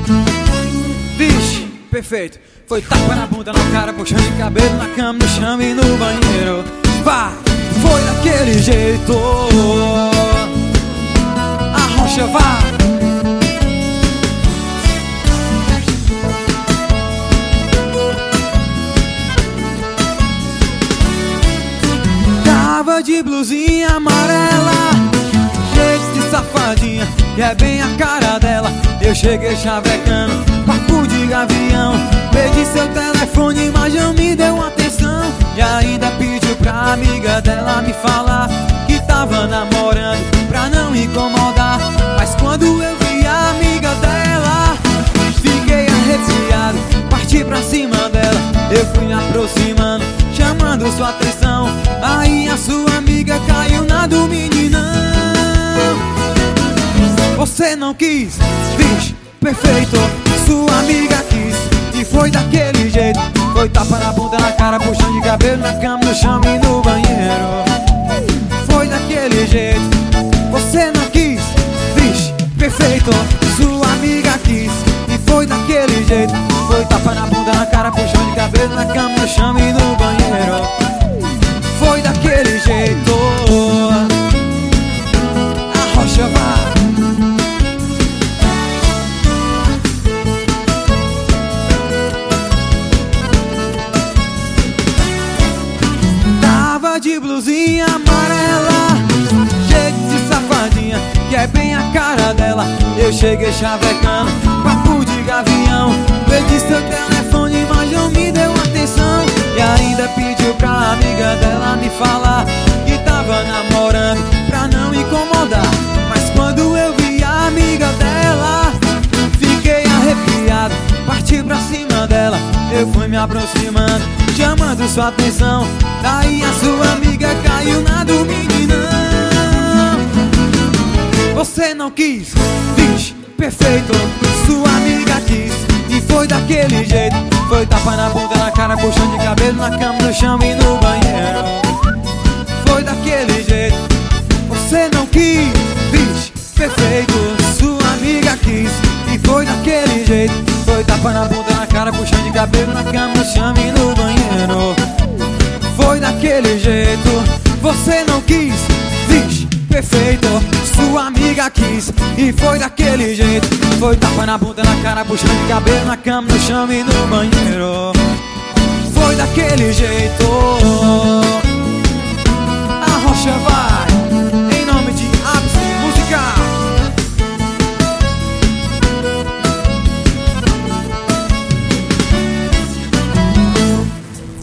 Vixe, perfeito. Foi tapa na bunda, na cara, puxão de cabelo, na cama, no chão e no banheiro. Vai, foi daquele jeito. Arrocha, vai. Tava de blusinha amarela, jeito de safadinha, que é bem a cara dela. Eu cheguei chavecando, papo de gavião. Pedi seu telefone, mas não me deu atenção. E ainda pediu pra amiga dela me falar que tava namorando, pra não incomodar. Mas quando eu vi a amiga dela, fiquei arrepiado, parti pra cima dela. Eu fui me aproximando, chamando sua atenção. Aí a sua amiga caiu na do meninão. Você não quis, vixe, perfeito. Sua amiga quis, e foi daquele jeito. Foi tapa na bunda, na cara, puxão de cabelo, na cama, no chão e no banheiro. Foi daquele jeito. Você não quis, vixe, perfeito. Sua amiga quis, e foi daquele jeito. Foi tapa na bunda, na cara, puxão de cabelo, na cama, no chão e no banheiro. Foi daquele jeito. Arrocha, vai. De blusinha amarela, jeito de safadinha, que é bem a cara dela. Eu cheguei chavecando, papo de gavião. Pedi seu telefone, mas não me deu atenção. E ainda pediu pra amiga dela me falar que tava namorando, pra não incomodar. Mas quando eu vi a amiga dela, fiquei arrepiado, parti pra cima dela. Eu fui me aproximando, chamando sua atenção. Daí a sua amiga caiu na do meninão. Você não quis, vixe, perfeito. Sua amiga quis, e foi daquele jeito. Foi tapa na bunda, na cara, puxão de cabelo, na cama, no chão e no banheiro. Foi daquele jeito. Você não quis, vixe, perfeito. Sua amiga quis, e foi daquele jeito. Foi tapa na bunda, na cara, puxão de cabelo, na cama, no chão e no banheiro. Foi daquele jeito. Você não quis, vixe, perfeito. Sua amiga quis, e foi daquele jeito. Foi tapa na bunda, na cara, puxão de cabelo, na cama, no chão e no banheiro. Foi daquele jeito. Arrocha, vai.